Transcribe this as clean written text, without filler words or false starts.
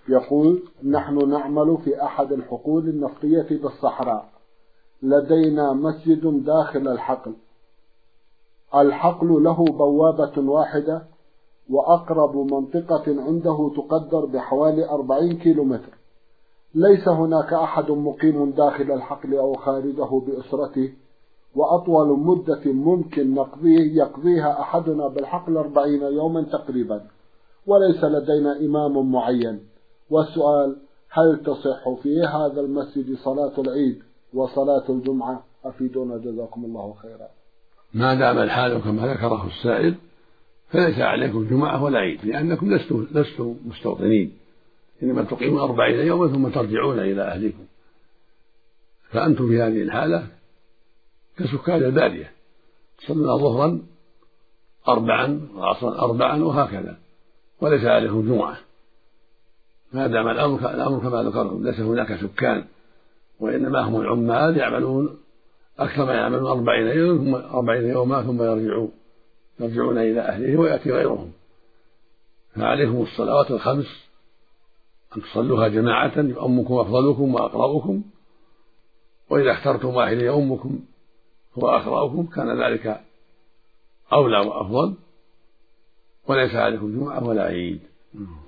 يقول: نحن نعمل في أحد الحقول النفطية بالصحراء، لدينا مسجد داخل الحقل. الحقل له بوابة واحدة، وأقرب منطقة عنده تقدر بحوالي 40 كيلومتر. ليس هناك أحد مقيم داخل الحقل أو خارجه بأسرته، وأطول مدة ممكن يقضيها أحدنا بالحقل 40 يوما تقريبا، وليس لدينا إمام معين. والسؤال: هل تصح في هذا المسجد صلاة العيد وصلاة الجمعة؟ أفيدونا جزاكم الله خيرا. ما دام الحال كما ذكره السائل فليس عليكم جمعة ولا عيد، لأنكم لستم مستوطنين، إنما تقيمون 40 يوما ثم ترجعون إلى أهلكم، فأنتم في هذه الحالة كسكان البادية، تصلون ظهرا 4 وعصرا 4 وهكذا، وليس عليكم جمعة، ما دام الأمر كما ذكرتم، ليس هناك سكان، وإنما هم العمال يعملون أكثر ما يعملون 40 يوما ثم يرجعون إلى أهلهم ويأتي غيرهم. فعليكم الصلوات الخمس أن تصلوها جماعة، يؤمكم أفضلكم وأقرأكم، وإذا اخترتم واحد يؤمكم هو أقرأكم كان ذلك أولى وأفضل، وليس عليكم جمعة ولا عيد.